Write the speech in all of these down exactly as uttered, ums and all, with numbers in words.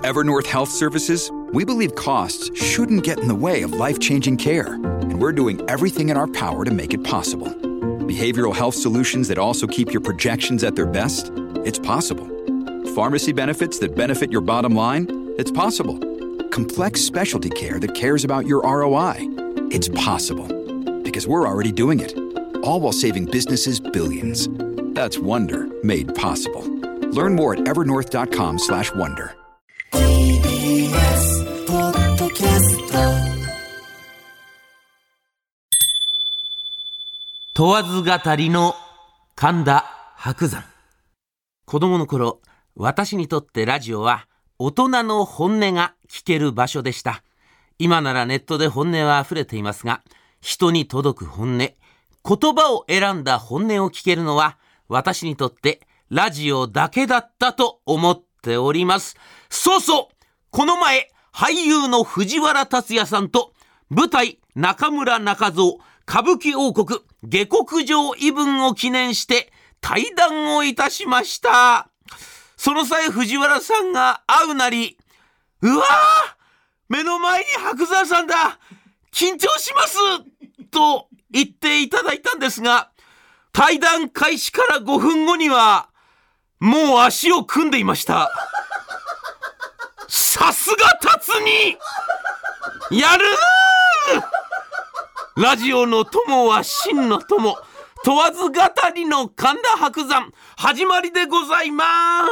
Evernorth Health Services, we believe costs shouldn't get in the way of life-changing care, and we're doing everything in our power to make it possible. Behavioral health solutions that also keep your projections at their best? It's possible. Pharmacy benefits that benefit your bottom line? It's possible. Complex specialty care that cares about your R O I? It's possible. Because we're already doing it. All while saving businesses billions. That's Wonder made possible. Learn more at evernorth.com slash wonder. ティービーエス ポッドキャスト問わず語りの神田伯山。子供の頃、私にとってラジオは大人の本音が聞ける場所でした。今ならネットで本音は溢れていますが、人に届く本音、言葉を選んだ本音を聞けるのは私にとってラジオだけだったと思っております。そうそう、この前俳優の藤原竜也さんと舞台中村中蔵歌舞伎王国下克上異聞を記念して対談をいたしました。その際藤原さんが会うなり、うわー、目の前に伯山さんだ、緊張しますと言っていただいたんですが、対談開始からごふんごにはもう足を組んでいました。さすが達にやるー。ラジオの友は真の友、問わず語りの神田伯山、始まりでございます。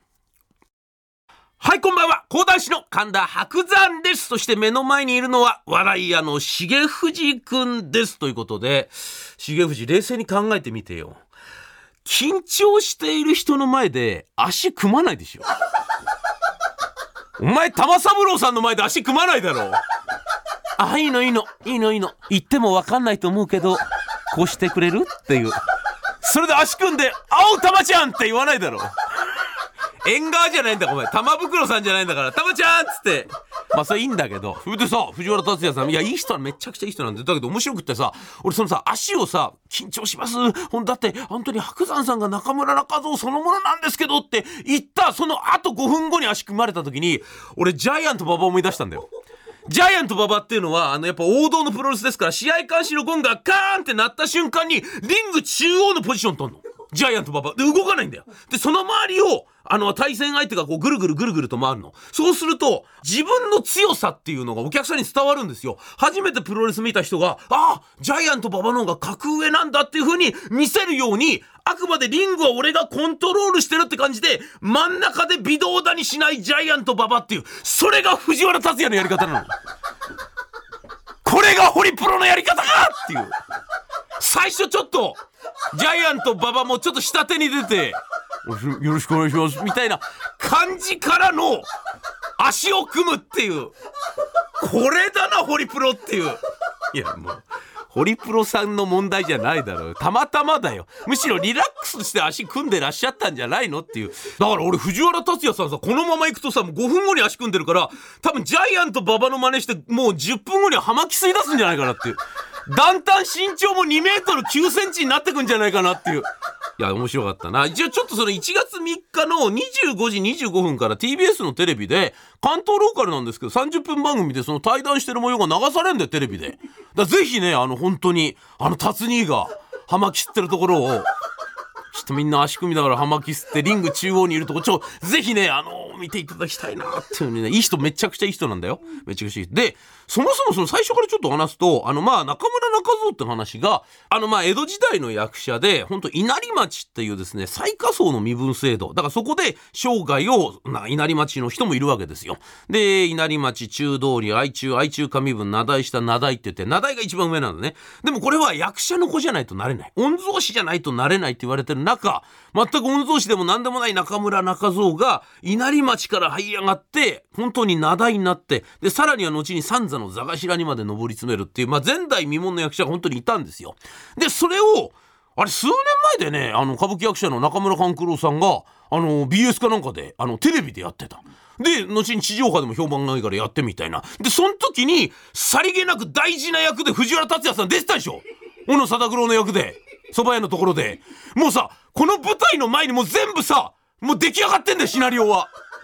はい、こんばんは。講談師の神田伯山です。そして目の前にいるのは笑い屋の重藤くんです。ということで、重藤、冷静に考えてみてよ。緊張している人の前で足組まないでしょ。お前玉三郎さんの前で足組まないだろう。あ、いいのいいのいいのいいの、言っても分かんないと思うけどこうしてくれるっていう、それで足組んで「あお玉ちゃん」って言わないだろう。縁側じゃないんだ、お前玉袋さんじゃないんだから、玉ちゃんっつって、まあそれいいんだけど、それでさ、藤原竜也さん、いやいい人はめちゃくちゃいい人なんで、だけど面白くってさ、俺そのさ、足をさ、緊張します、ほんだって本当に伯山さんが中村中蔵そのものなんですけどって言ったそのあとごふんごに足組まれた時に、俺ジャイアント馬場を思い出したんだよ。ジャイアント馬場っていうのはあのやっぱ王道のプロレスですから、試合開始のゴンがカーンって鳴った瞬間にリング中央のポジション取んの、ジャイアント馬場で動かないんだよ。でその周りをあの対戦相手がこうぐるぐるぐるぐると回るの。そうすると自分の強さっていうのがお客さんに伝わるんですよ。初めてプロレス見た人が、ああジャイアント馬場の方が格上なんだっていう風に見せるように、あくまでリングは俺がコントロールしてるって感じで真ん中で微動だにしないジャイアント馬場っていう、それが藤原竜也のやり方なの。これがホリプロのやり方かっていう。最初ちょっとジャイアント馬場もちょっと下手に出てよろしくお願いしますみたいな感じからの足を組むっていう、これだなホリプロっていう。いやもうホリプロさんの問題じゃないだろう、たまたまだよ。むしろリラックスして足組んでらっしゃったんじゃないのっていう。だから俺藤原竜也さんさ、このまま行くとさ、もうごふんごに足組んでるから、多分ジャイアント馬場の真似してもうじゅっぷんごには葉巻吸い出すんじゃないかなっていう。だんだん身長もにメートルきゅうセンチになってくんじゃないかなっていう。いや面白かったな。一応ちょっとそのいちがつみっかのにじゅうごじにじゅうごふんから ティービーエス のテレビで、関東ローカルなんですけどさんじゅっぷん番組でその対談してる模様が流されるんだよ、テレビで。だからぜひね、あの本当にあの達兄が葉巻吸ってるところをちょっとみんな足組みながら葉巻吸ってリング中央にいるとこちょぜひね、あの見ていただきたいなっていうね。いい人、めちゃくちゃいい人なんだよ、めちゃくちゃいい。でそもそもその最初からちょっと話すと、あのまあ中村中蔵って話が、あのまあ江戸時代の役者で、本当稲荷町っていうですね最下層の身分制度だから、そこで生涯をな稲荷町の人もいるわけですよ。で稲荷町中通り愛中愛中上分名題下名題って言って、名題が一番上なんだね。でもこれは役者の子じゃないとなれない、御曹司じゃないとなれないって言われてる中、全く御曹司でも何でもない中村中蔵が稲荷町から這い上がって本当に名題になって、でさらには後に三座の座頭にまで上り詰めるっていう、まあ、前代未聞の役者が本当にいたんですよ。でそれをあれ数年前でね、あの歌舞伎役者の中村勘九郎さんがあの ビーエス かなんかであのテレビでやってた。で後に地上波でも評判がいいからやってみたいな。でその時にさりげなく大事な役で藤原竜也さん出てたでしょ、小野貞九郎の役で蕎麦屋のところで。もうさこの舞台の前にもう全部さもう出来上がってんだよ、シナリオは。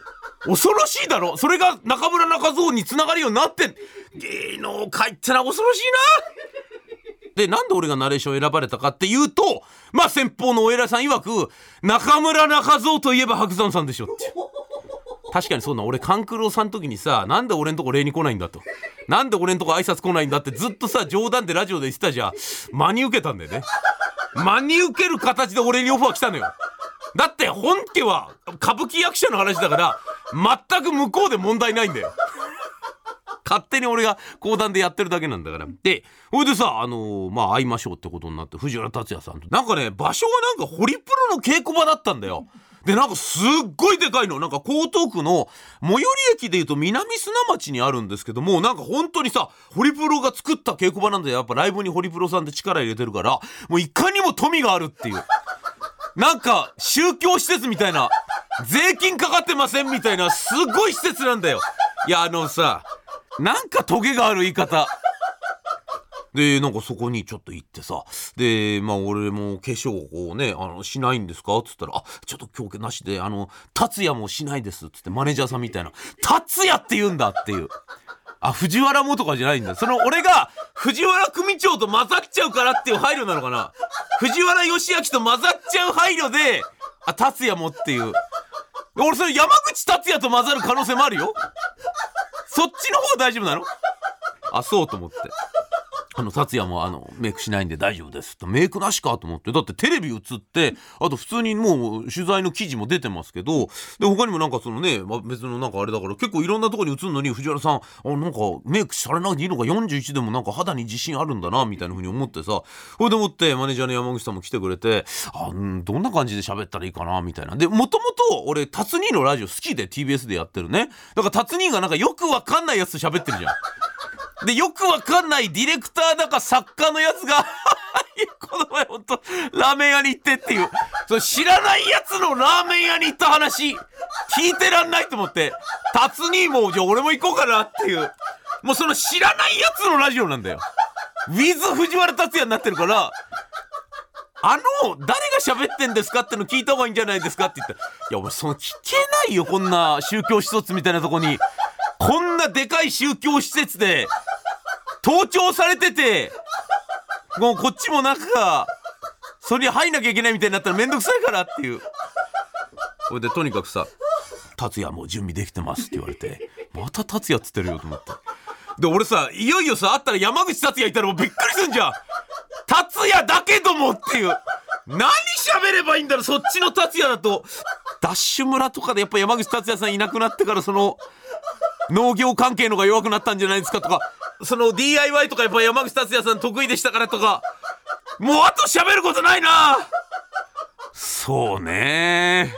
恐ろしいだろ。それが中村中蔵につながるようになってん。芸能界ってのは恐ろしいな。で、なんで俺がナレーション選ばれたかっていうと、まあ先方のお偉いさん曰く、中村中蔵といえば白山さんでしょって。確かにそうな。俺勘九郎さんの時にさ、なんで俺んとこ礼に来ないんだと、なんで俺んとこ挨拶来ないんだってずっとさ冗談でラジオで言ってたじゃん。真に受けたんだよね。真に受ける形で俺にオファー来たのよ。だって本家は歌舞伎役者の話だから全く向こうで問題ないんだよ。勝手に俺が講談でやってるだけなんだから。で、ほいでさ、あのー、まあ会いましょうってことになって、藤原竜也さんとなんかね、場所がなんかホリプロの稽古場だったんだよ。で、なんかすっごいでかいの。なんか江東区の最寄り駅でいうと南砂町にあるんですけども、なんか本当にさ、ホリプロが作った稽古場なんで、やっぱライブにホリプロさんで力入れてるから、もういかにも富があるっていう。なんか宗教施設みたいな、税金かかってませんみたいな、すごい施設なんだよ。いや、あのさ、なんかトゲがある言い方。で、なんかそこにちょっと行ってさ、で、まあ俺も化粧をね、あの、しないんですかっつったら、あ、ちょっと今日なしで、あの、達也もしないですっつって、マネージャーさんみたいな、達也って言うんだっていう。あ、藤原もとかじゃないんだ。その俺が藤原組長と混ざっちゃうからっていう配慮なのかな。藤原義明と混ざっちゃう配慮で、あ、達也もっていう。俺それ山口達也と混ざる可能性もあるよ。そっちの方大丈夫なの？あ、そうと思って。あの達也もあのメイクしないんで大丈夫ですってメイクなしかと思って。だってテレビ映ってあと普通にもう取材の記事も出てますけど、で他にもなんかそのね、まあ、別のなんかあれだから結構いろんなところに映るのに藤原さんあなんかメイクされなくていいのかよんじゅういちでもなんか肌に自信あるんだなみたいな風に思ってさ、それでもってマネージャーの山口さんも来てくれて、あ、うん、どんな感じで喋ったらいいかなみたいな。でもともと俺達兄のラジオ好きで ティービーエス でやってるね。だから達兄がなんかよくわかんないやつと喋ってるじゃん。でよくわかんないディレクターだか作家のやつがこの前ほんとラーメン屋に行ってっていう、その知らないやつのラーメン屋に行った話聞いてらんないと思って、達兄もじゃあ俺も行こうかなっていう、もうその知らないやつのラジオなんだよ。ウィズ藤原竜也になってるから、あの誰が喋ってんですかっての聞いた方がいいんじゃないですかって言ったら、いや俺その聞けないよ、こんな宗教施設みたいなとこに、こんなでかい宗教施設で盗聴されてて、もうこっちもなんかそれに入んなきゃいけないみたいになったらめんどくさいからっていう。これでとにかくさ、達也もう準備できてますって言われて、また達也っつってるよと思って。で俺さ、いよいよさ会ったら山口達也いたらもうびっくりすんじゃん。達也だけどもっていう、何喋ればいいんだろう。そっちの達也だとダッシュ村とかでやっぱ山口達也さんいなくなってからその農業関係のが弱くなったんじゃないですかとか、その ディーアイワイ とかやっぱ山口達也さん得意でしたからとか、もうあと喋ることないな。そうね、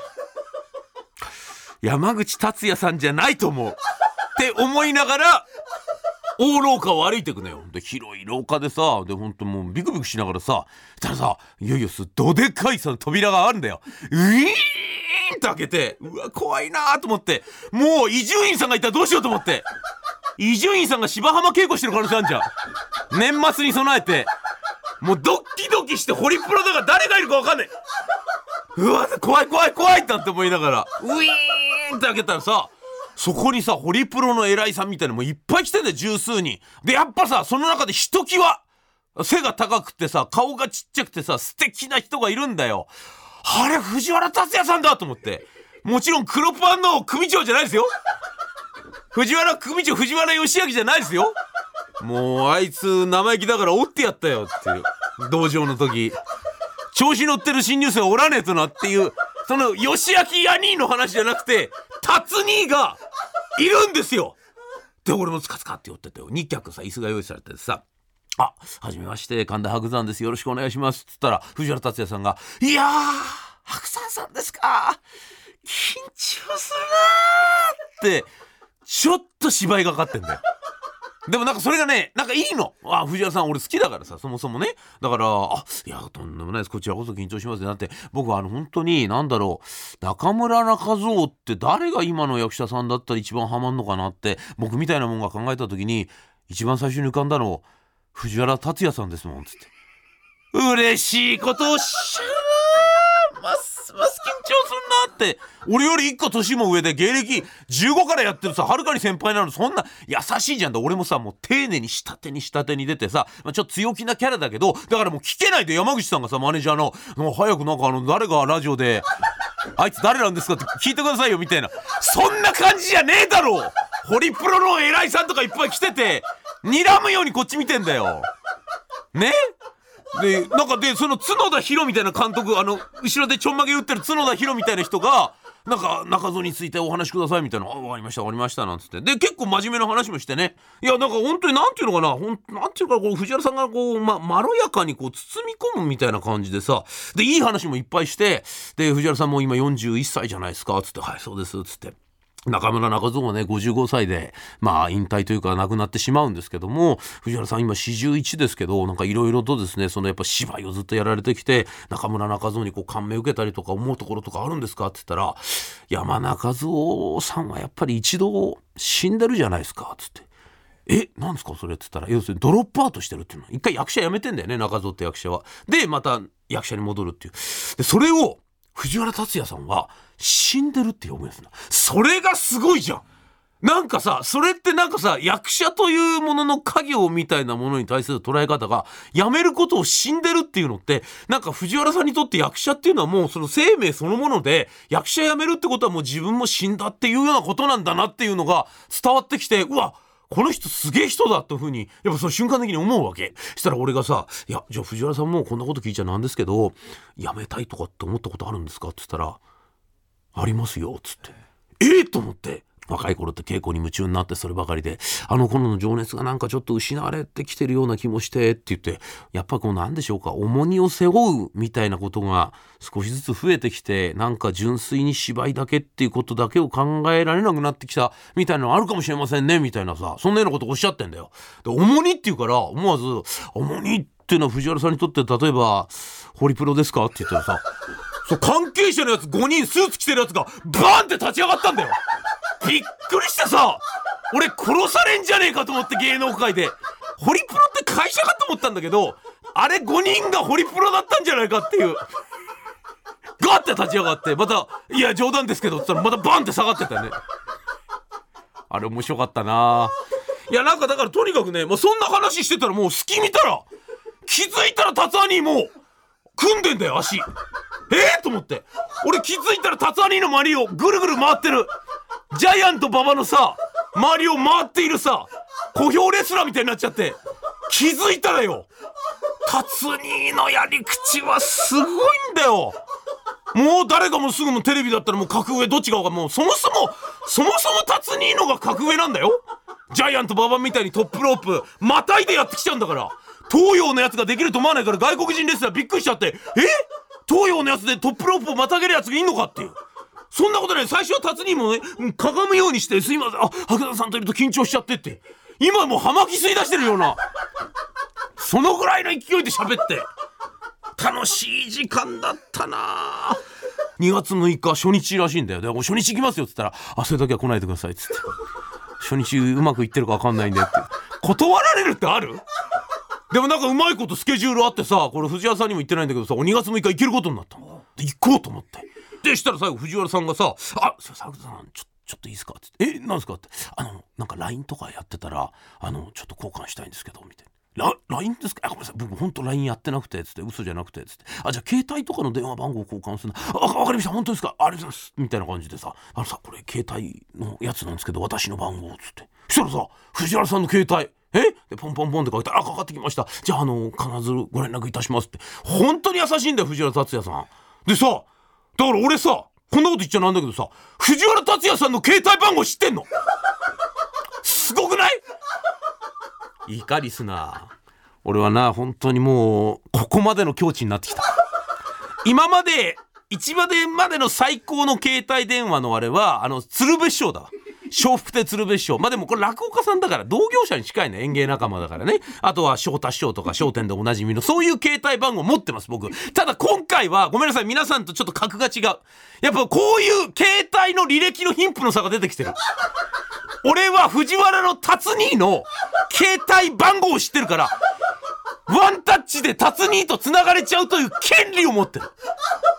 山口達也さんじゃないと思うって思いながら大廊下を歩いていくのよ。で広い廊下でさ、でほんともうビクビクしながらさ、たださ、いよいよどでかいさ扉があるんだよ。ういーンと開けて、うわ怖いなと思って、もう伊集院さんがいたらどうしようと思って、伊集院さんが芝浜稽古してる可能性あるじゃん。年末に備えてもうドッキドキして、ホリプロだから誰がいるか分かんない。うわ怖い怖い怖いって思いながらウィーンって開けたらさ、そこにさホリプロの偉いさんみたいなのもいっぱい来てんだよ、十数人で。やっぱさその中でひときわ背が高くてさ顔がちっちゃくてさ素敵な人がいるんだよ。あれ藤原竜也さんだと思って、もちろん黒パンの組長じゃないですよ。藤原組長藤原義明じゃないですよ。もうあいつ生意気だから折ってやったよっていう、道場の時調子乗ってる新入生はおらねえとなっていう、その義明兄の話じゃなくて達兄がいるんですよ。で俺もつかつかって寄ってて、に脚さ椅子が用意されてさ、あ、はじめまして神田伯山です、よろしくお願いしますっつったら、藤原竜也さんが、いやー伯山さんですか、緊張するなーってちょっと芝居がかってんだよ。でもなんかそれがね、なんかいいの。あ、藤原さん俺好きだからさ、そもそもね。だから、あ、いやとんでもないです、こちらこそ緊張しますね。だって僕はあの本当になんだろう、中村中蔵って誰が今の役者さんだったら一番ハマんのかなって、僕みたいなもんが考えた時に一番最初に浮かんだの藤原竜也さんですもんつって。嬉しいことをおっしゃいます。 ますます緊張すんなって。俺よりいっこ年も上で芸歴じゅうごからやってるさ、はるかに先輩なのにそんな優しいじゃんだ。俺もさもう丁寧に下手に下手に出てさ、まあ、ちょっと強気なキャラだけど、だからもう聞けないで山口さんがさマネージャーのもう早くなんかあの誰がラジオであいつ誰なんですかって聞いてくださいよみたいな、そんな感じじゃねえだろう。ホリプロの偉いさんとかいっぱい来てて睨むようにこっち見てんだよね。でなんかでその角田博みたいな監督、あの後ろでちょんまげ打ってる角田博みたいな人がなんか中園についてお話しくださいみたいな、あ、わかりましたわかりましたなんつって、で結構真面目な話もしてね、いやなんか本当になんていうのかな、ほんなんていうかこう藤原さんがこう、ま、まろやかにこう包み込むみたいな感じでさ、でいい話もいっぱいして、で藤原さんも今よんじゅういっさいじゃないですかつって、はいそうですつって、中村中蔵はねごじゅうごさいでまあ引退というか亡くなってしまうんですけども、藤原さん今よんじゅういちですけど、なんかいろいろとですね、そのやっぱ芝居をずっとやられてきて、中村中蔵にこう感銘受けたりとか思うところとかあるんですかって言ったら、山中蔵さんはやっぱり一度死んでるじゃないですかつって、えなんですかそれって言ったら、要するにドロップアウトしてるっていうの、一回役者辞めてんだよね中蔵って役者は。でまた役者に戻るっていう、でそれを藤原竜也さんは死んでるって表現するんだ。それがすごいじゃん。なんかさそれってなんかさ、役者というものの家業みたいなものに対する捉え方が辞めることを死んでるっていうのって、なんか藤原さんにとって役者っていうのはもうその生命そのもので、役者辞めるってことはもう自分も死んだっていうようなことなんだなっていうのが伝わってきて、うわこの人すげえ人だっていう風にやっぱその瞬間的に思うわけ。したら俺がさ、いやじゃあ藤原さんもこんなこと聞いちゃなんですけど辞めたいとかって思ったことあるんですかって言ったら、ありますよっつって、えー、と思って、若い頃って稽古に夢中になってそればかりで、あの頃の情熱がなんかちょっと失われてきてるような気もしてって言って、やっぱこうなんでしょうか、重荷を背負うみたいなことが少しずつ増えてきて、なんか純粋に芝居だけっていうことだけを考えられなくなってきたみたいなのあるかもしれませんねみたいなさ、そんなようなことをおっしゃってんだよ。で重荷っていうから思わず、重荷っていうのは藤原さんにとって例えばホリプロですかって言ったらさ、そう関係者のやつごにんスーツ着てるやつがバーンって立ち上がったんだよ。びっくりしてさ、俺殺されんじゃねえかと思って、芸能界でホリプロって会社かと思ったんだけど、あれごにんがホリプロだったんじゃないかっていう、ガーって立ち上がってまた、いや冗談ですけどって言ったらまたバンって下がってたよね。あれ面白かったな。いやなんかだからとにかくね、もうそんな話してたらもう隙見たら気づいたら達兄もう組んでんだよ足。えー、と思って、俺気づいたら達兄の周りをぐるぐる回ってる、ジャイアント馬場のさ周りを回っているさ小兵レスラーみたいになっちゃって、気づいたらよ達兄のやり口はすごいんだよ。もう誰かもすぐもテレビだったらもう格上どっちがもうそもそもそもそも達兄のが格上なんだよ。ジャイアント馬場みたいにトップロープまたいでやってきちゃうんだから、東洋のやつができると思わないから外国人レスラーびっくりしちゃって、え東洋のやつでトップロープをまたげるやつがいいのかっていう、そんなことない。最初は達兄もねかがむようにして、すいませんあ白田さんといると緊張しちゃってって、今もう葉巻吸い出してるようなそのぐらいの勢いで喋って、楽しい時間だったな。にがつむいか初日らしいんだよ。で初日行きますよって言ったら、あそれだけは来ないでくださいっつって、初日うまくいってるか分かんないんでって断られるってある。でもなんかうまいことスケジュールあってさ、これ藤原さんにも言ってないんだけどさ、にがつむいか行けることになったので行こうと思って、でしたら最後藤原さんがさ、あすいません白田さんちょちょっといいですかって、えなんですかって、あのなんか ライン とかやってたらあのちょっと交換したいんですけどみたいな、ライン ですか、あごめんなさい僕ほんと ライン やってなくてつって、嘘じゃなくてつって、あじゃあ携帯とかの電話番号交換するの、あわかりました本当ですかありがとうございますみたいな感じでさ、あのさこれ携帯のやつなんですけど私の番号つって、そしたらさ藤原さんの携帯えでポンポンポンってかけたら、あかかってきました、じゃああの必ずご連絡いたしますって、本当に優しいんだよ藤原竜也さんでさ、だから俺さこんなこと言っちゃなんだけどさ、藤原竜也さんの携帯番号知ってんのすごくない？いいかリスナー、俺はな本当にもうここまでの境地になってきた。今まで一番までの最高の携帯電話のあれはあの鶴瓶師匠だわ。笑福亭鶴瓶師匠、まあでもこれ落語家さんだから同業者に近いね、演芸仲間だからね。あとは翔太師匠とか笑点でおなじみのそういう携帯番号持ってます僕。ただ今回はごめんなさい、皆さんとちょっと格が違う。やっぱこういう携帯の履歴の貧富の差が出てきてる。俺は藤原の達兄の携帯番号を知ってるから、ワンタッチで達兄と繋がれちゃうという権利を持ってる。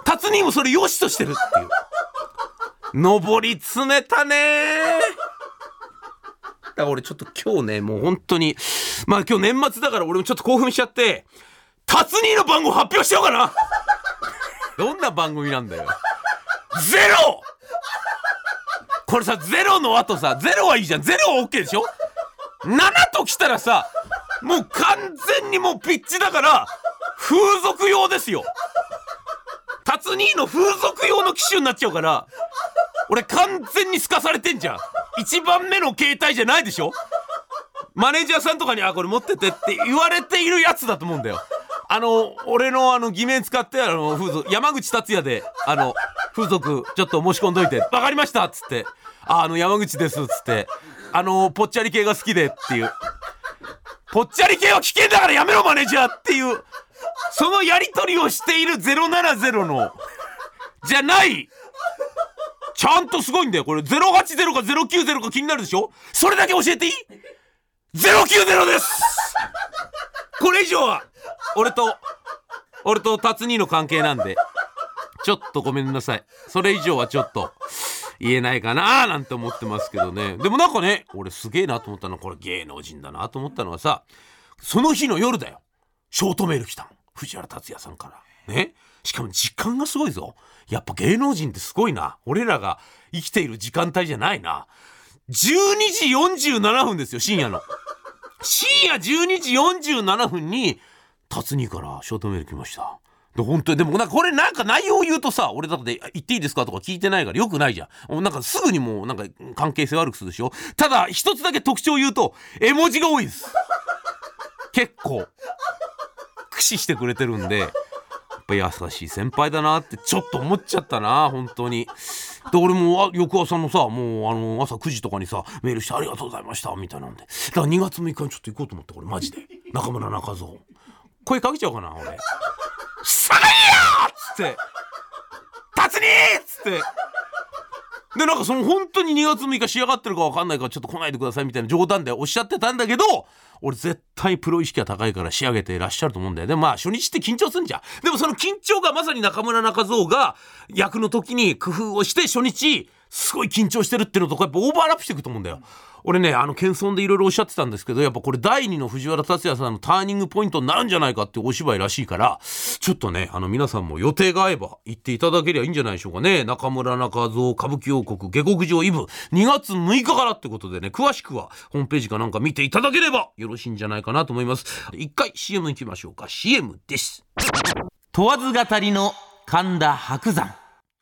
達人もそれ良しとしてるっていう上り詰めたね。だから俺ちょっと今日ねもう本当にまあ今日年末だから俺もちょっと興奮しちゃって達人の番号発表しようかな。どんな番組なんだよ。ゼロ。これさゼロの後さゼロはいいじゃん。ゼロは OK でしょ。ななときたらさもう完全にもうピッチだから風俗用ですよ。達人の風俗用の機種になっちゃうから俺完全にすかされてんじゃん。一番目の携帯じゃないでしょ。マネージャーさんとかにあこれ持っててって言われているやつだと思うんだよ。あの俺のあの偽名使ってあの風俗山口達也であの風俗ちょっと申し込んどいてわかりましたっつってああの山口ですっつってあのぽっちゃり系が好きでっていうぽっちゃり系は危険だからやめろマネージャーっていうそのやり取りをしているゼロななゼロのじゃないちゃんとすごいんだよこれ。ゼロはちゼロかゼロきゅうゼロか気になるでしょ。それだけ教えていい。ゼロきゅうゼロです。これ以上は俺と俺と達人の関係なんでちょっとごめんなさい。それ以上はちょっと言えないかななんて思ってますけどね。でもなんかね俺すげえなと思ったのはこれ芸能人だなと思ったのはさその日の夜だよ。ショートメール来たの藤原竜也さんからね。しかも時間がすごいぞ。やっぱ芸能人ってすごいな。俺らが生きている時間帯じゃないな。じゅうにじよんじゅうななふんですよ深夜の深夜じゅうにじよんじゅうななふんに達人からショートメール来ました。で本当にでもなんかこれなんか内容を言うとさ俺だって言っていいですかとか聞いてないからよくないじゃん。なんかすぐにもうなんか関係性悪くするでしょ。ただ一つだけ特徴を言うと絵文字が多いです。結構駆使してくれてるんでやっぱ優しい先輩だなってちょっと思っちゃったな本当に。で俺も翌朝のさもうあの朝くじとかにさメールしてありがとうございましたみたいなんでだからにがつむいかにちょっと行こうと思ってこれマジで中村中蔵声かけちゃおうかな俺。さあいやっつって達人っつってでなんかその本当ににがつむいか仕上がってるか分かんないからちょっと来ないでくださいみたいな冗談でおっしゃってたんだけど俺絶対プロ意識が高いから仕上げていらっしゃると思うんだよ。でもまあ初日って緊張すんじゃん。でもその緊張がまさに中村中蔵が役の時に工夫をして初日すごい緊張してるっていうのとかやっぱオーバーラップしていくと思うんだよ。俺ねあの謙遜でいろいろおっしゃってたんですけどやっぱこれだいにの藤原竜也さんのターニングポイントになるんじゃないかっていうお芝居らしいからちょっとねあの皆さんも予定が合えば行っていただければいいんじゃないでしょうかね。中村中蔵歌舞伎王国下克上イブにがつむいかからってことでね詳しくはホームページかなんか見ていただければよろしいんじゃないかなと思います。一回 シーエム 行きましょうか。 シーエム です。問わず語りの神田伯山。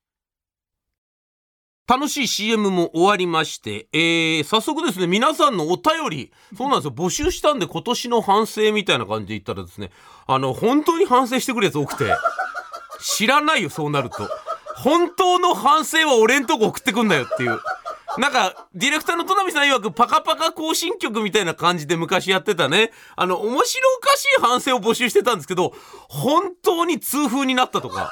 楽しい シーエム も終わりまして、えー、早速ですね皆さんのお便りそうなんですよ募集したんで今年の反省みたいな感じで言ったらですねあの本当に反省してくるやつ多くて知らないよそうなると本当の反省は俺んとこ送ってくんだよっていうなんかディレクターの戸波さん曰くパカパカ行進曲みたいな感じで昔やってたねあの面白おかしい反省を募集してたんですけど本当に痛風になったとか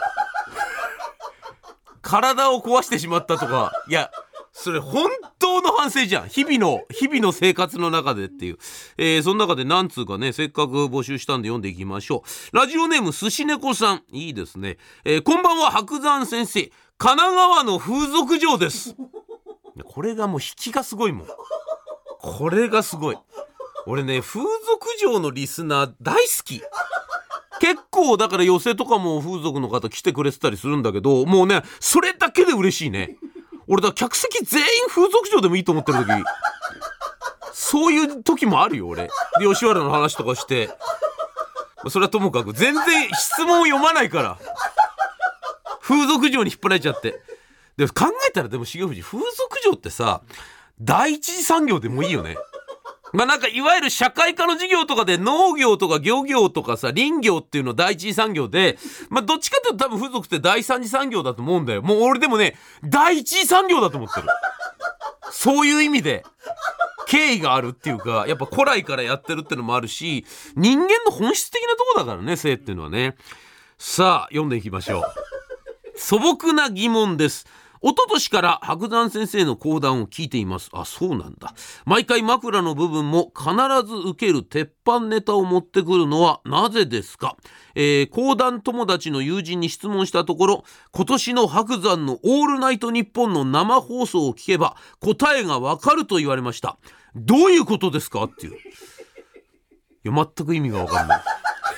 体を壊してしまったとかいやそれ本当の反省じゃん。日々の日々の生活の中でっていう、えー、その中で何通かねせっかく募集したんで読んでいきましょう。ラジオネーム寿司猫さんいいですね、えー、こんばんは白山先生神奈川の風俗嬢です。これがもう引きがすごいもん。これがすごい。俺ね風俗嬢のリスナー大好き。結構だから寄席とかも風俗の方来てくれてたりするんだけどもうねそれだけで嬉しいね。俺だ客席全員風俗嬢でもいいと思ってる時そういう時もあるよ俺。で吉原の話とかしてそれはともかく全然質問を読まないから風俗嬢に引っ張られちゃってで考えたらでも重藤風俗嬢ってさ第一次産業でもいいよね。まあなんかいわゆる社会科の授業とかで農業とか漁業とかさ林業っていうの第一次産業でまあどっちかっていうと多分風俗って第三次産業だと思うんだよ。もう俺でもね第一次産業だと思ってる。そういう意味で敬意があるっていうかやっぱ古来からやってるってのもあるし人間の本質的なとこだからね性っていうのはね。さあ読んでいきましょう。素朴な疑問です。 一昨年から白山先生の講談を聞いています。あ、そうなんだ。毎回枕の部分も必ず受ける鉄板ネタを持ってくるのはなぜですか？えー、講談友達の友人に質問したところ、今年の白山のオールナイトニッポンの生放送を聞けば答えがわかると言われました。どういうことですかっていう。いや、全く意味がわかんない。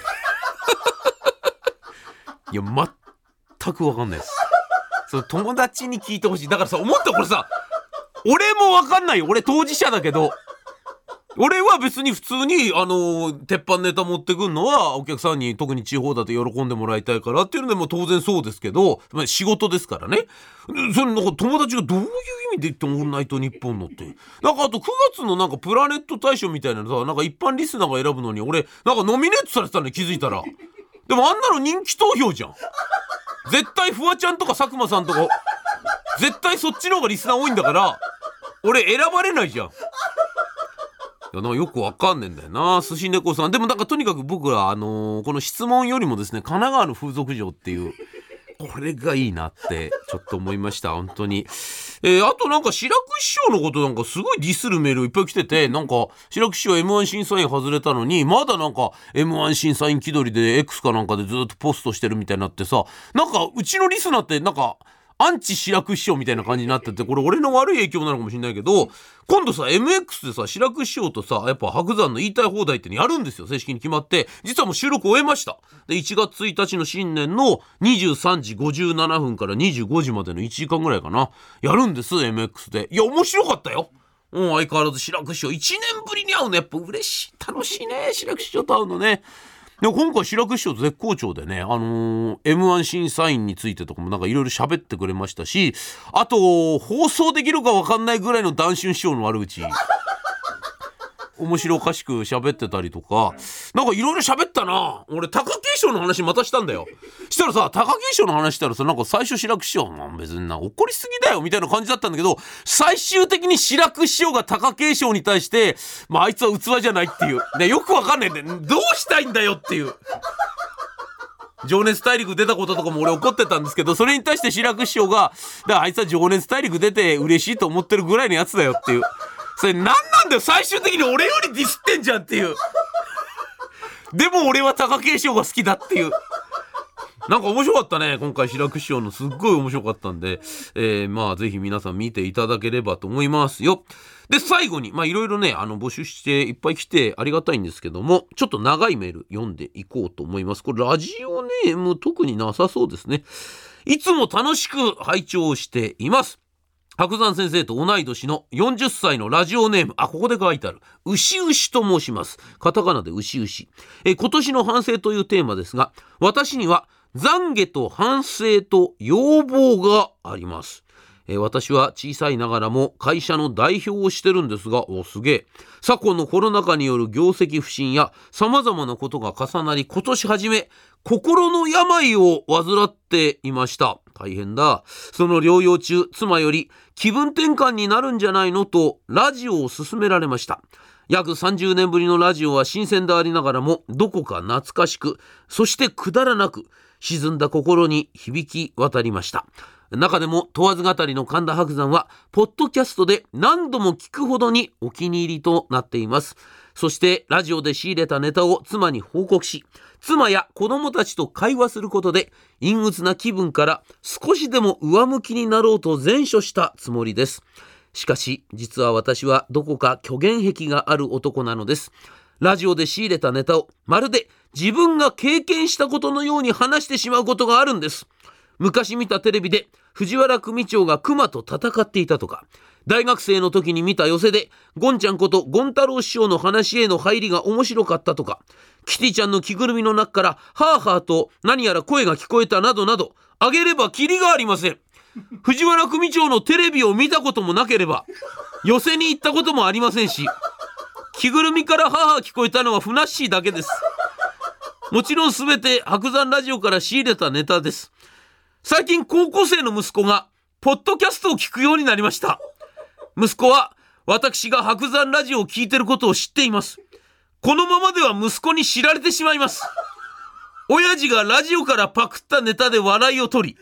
いや、全くわかんないです。その友達に聞いてほしい。だからさ、思ったこれさ、俺もわかんないよ。俺当事者だけど、俺は別に普通にあのー、鉄板ネタ持ってくんのはお客さんに特に地方だと喜んでもらいたいからっていうのでも当然そうですけど、仕事ですからね。それなんか友達がどういう意味で言ってもオールナイトニッポンのって。なんかあとくがつのなんかプラネット大賞みたいなのさ、なんか一般リスナーが選ぶのに俺なんかノミネートされてたのに気づいたら。でもあんなの人気投票じゃん。絶対フワちゃんとか佐久間さんとか絶対そっちの方がリスナー多いんだから俺選ばれないじゃん。いや、なんかよくわかんねえんだよな、寿司猫さん。でもなんかとにかく僕はあのー、この質問よりもですね、神奈川の風俗嬢っていうこれがいいなってちょっと思いました本当に。えー、あとなんか志らく師匠のことなんかすごいディスるメールいっぱい来てて、なんか志らく師匠 エムワン 審査員外れたのにまだなんか エムワン 審査員気取りで X かなんかでずっとポストしてるみたいになってさ、なんかうちのリスナーってなんかアンチ志らく師匠みたいな感じになってて、これ俺の悪い影響なのかもしれないけど、今度さ エムエックス でさ志らく師匠とさやっぱ白山の言いたい放題ってのやるんですよ。正式に決まって、実はもう収録終えました。でいちがつついたちの新年のにじゅうさんじごじゅうななふんからにじゅうごじまでのいちじかんぐらいかな、やるんです エムエックス で。いや面白かったよ。うん、相変わらず志らく師匠いちねんぶりに会うのやっぱ嬉しい、楽しいね、志らく師匠と会うのね。でも今回志らく師匠絶好調でね、あのー、エムワン 審査員についてとかもなんかいろいろ喋ってくれましたし、あと放送できるか分かんないぐらいの談春師匠の悪口面白おかしく喋ってたりとか、なんかいろいろ喋ったな。俺貴景勝の話またしたんだよ。したらさ、貴景勝の話したらさ、なんか最初志らく師匠なん別にな怒りすぎだよみたいな感じだったんだけど、最終的に志らく師匠が貴景勝に対して、まああいつは器じゃないっていうね、よくわかんないんだよ。どうしたいんだよっていう。情熱大陸出たこととかも俺怒ってたんですけど、それに対して志らく師匠が、だからあいつは情熱大陸出て嬉しいと思ってるぐらいのやつだよっていう。それ何なんだよ、最終的に俺よりディスってんじゃんっていう。でも俺は貴景勝が好きだっていう。なんか面白かったね今回志らく師匠の、すっごい面白かったんで、えー、まあぜひ皆さん見ていただければと思いますよ。で最後にまあいろいろねあの募集していっぱい来てありがたいんですけども、ちょっと長いメール読んでいこうと思います。これラジオネーム特になさそうですね。いつも楽しく拝聴しています。白山先生と同い年のよんじゅっさいのラジオネーム、あ、ここで書いてある。牛牛と申します。カタカナで牛牛。え、今年の反省というテーマですが、私には懺悔と反省と要望があります。え、私は小さいながらも会社の代表をしてるんですが、お、すげえ。昨今のコロナ禍による業績不振や様々なことが重なり、今年初め、心の病を患っていました。大変だ。その療養中、妻より気分転換になるんじゃないのとラジオを勧められました。約さんじゅうねんぶりのラジオは新鮮でありながらもどこか懐かしく、そしてくだらなく沈んだ心に響き渡りました。中でも問わず語りの神田伯山はポッドキャストで何度も聞くほどにお気に入りとなっています。そしてラジオで仕入れたネタを妻に報告し、妻や子供たちと会話することで陰鬱な気分から少しでも上向きになろうと善処したつもりです。しかし実は私はどこか虚言癖がある男なのです。ラジオで仕入れたネタをまるで自分が経験したことのように話してしまうことがあるんです。昔見たテレビで藤原組長が熊と戦っていたとか、大学生の時に見た寄席でゴンちゃんことゴン太郎師匠の話への入りが面白かったとか、キティちゃんの着ぐるみの中からハーハーと何やら声が聞こえたなどなど、あげればキリがありません。藤原組長のテレビを見たこともなければ寄席に行ったこともありませんし、着ぐるみからハーハー聞こえたのはふなっしーだけです。もちろんすべて白山ラジオから仕入れたネタです。最近高校生の息子がポッドキャストを聞くようになりました。息子は私が白山ラジオを聞いてることを知っています。このままでは息子に知られてしまいます。親父がラジオからパクったネタで笑いを取り、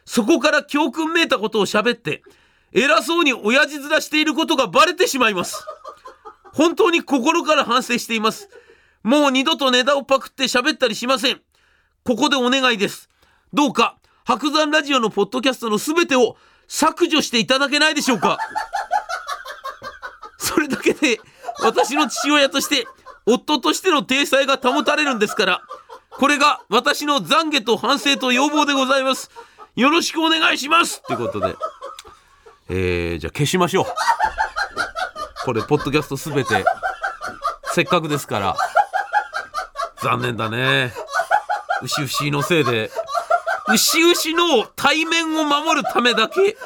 そこから教訓めいたことを喋って偉そうに親父面していることがバレてしまいます。本当に心から反省しています。もう二度とネタをパクって喋ったりしません。ここでお願いです。どうか白山ラジオのポッドキャストのすべてを削除していただけないでしょうか。それだけで私の父親として夫としての体裁が保たれるんですから、これが私の懺悔と反省と要望でございます。よろしくお願いしますということで、えー、じゃあ消しましょう。これポッドキャストすべてせっかくですから。残念だね。牛牛のせいで牛牛の対面を守るためだけ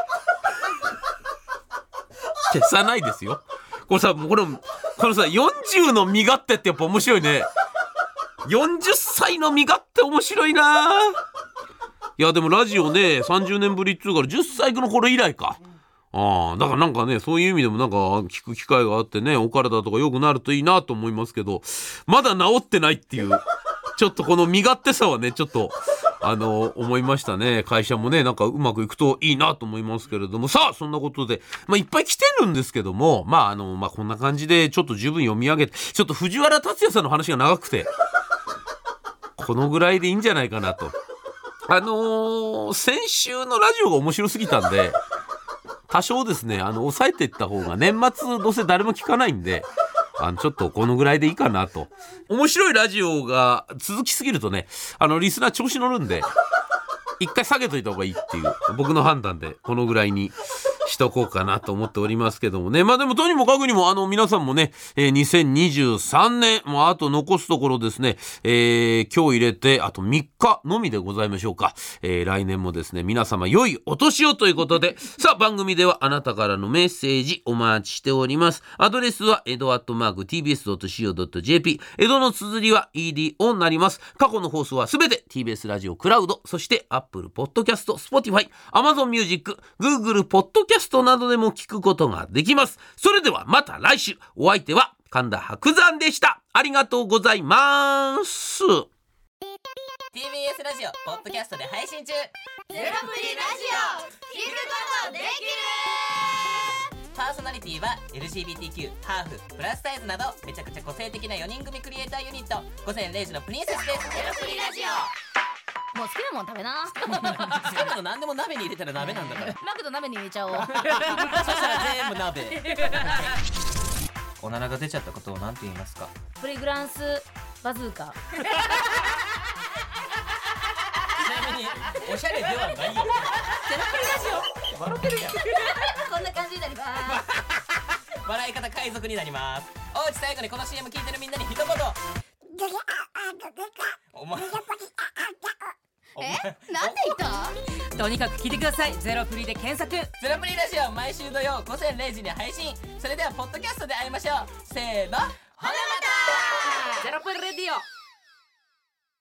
消さないですよ。これさ、これこのさよんじゅうの身勝手ってやっぱ面白いね。よんじゅっさいの身勝手面白いな。いやでもラジオねさんじゅうねんぶりっつうからじゅっさいの頃以来か。ああ、だからなんかね、そういう意味でもなんか聞く機会があってね、お体とか良くなるといいなと思いますけど、まだ治ってないっていうちょっとこの身勝手さはねちょっとあの思いましたね。会社もねなんかうまくいくといいなと思いますけれども、さあそんなことでまあいっぱい来てるんですけども、まああのまあこんな感じでちょっと十分読み上げて、ちょっと藤原竜也さんの話が長くてこのぐらいでいいんじゃないかなと。あのー、先週のラジオが面白すぎたんで多少ですねあの抑えていった方が、年末どうせ誰も聞かないんで、あのちょっとこのぐらいでいいかなと。面白いラジオが続きすぎるとね、あのリスナー調子乗るんで一回下げといた方がいいっていう僕の判断でこのぐらいにしとこうかなと思っておりますけどもね。まあでもとにもかくにもあの皆さんもね、えー、にせんにじゅうさんねんもうあと残すところですね、えー、今日入れてあとみっかのみでございましょうか。えー、来年もですね皆様良いお年をということで、さあ番組ではあなたからのメッセージお待ちしております。アドレスはエドアットマーク ティービーエスドットシーオードットジェーピー、 江戸の綴りは イーディーオー になります。過去の放送はすべて ティービーエス ラジオクラウド、そして Apple Podcast、Spotify、Amazon Music、Google Podcast などでも聞くことができます。それではまた来週。お相手は神田伯山でした。ありがとうございます。 ティービーエス ラジオポッドキャストで配信中。ゼロプリラジオ聞くことできる。パーソナリティは エルジービーティーキュー、ハーフ、プラスサイズなどめちゃくちゃ個性的なよにん組クリエイターユニット午前れいじのプリンセスです。ゼロプリラジオ、もう好きなもん食べな。好きなの何でも鍋に入れたら鍋なんだから。マクド鍋に入れちゃおう。そしたら全部鍋。おならが出ちゃったことを何て言いますか？ プリグランスバズーカ。 ちなみにおしゃれではないよ。ゼロプリラジオ笑ってるやん。 こんな感じになります。 笑い方海賊になります。おうち最後にこの シーエム 聞いてるみんなに一言。お前え、なんで言った？ とにかく聞いてください。ゼロプリで検索。 ゼロプリラジオ毎週土曜午前れいじに配信。それではポッドキャストで会いましょう。せーの、ほなまた。 ゼロプリレディオ。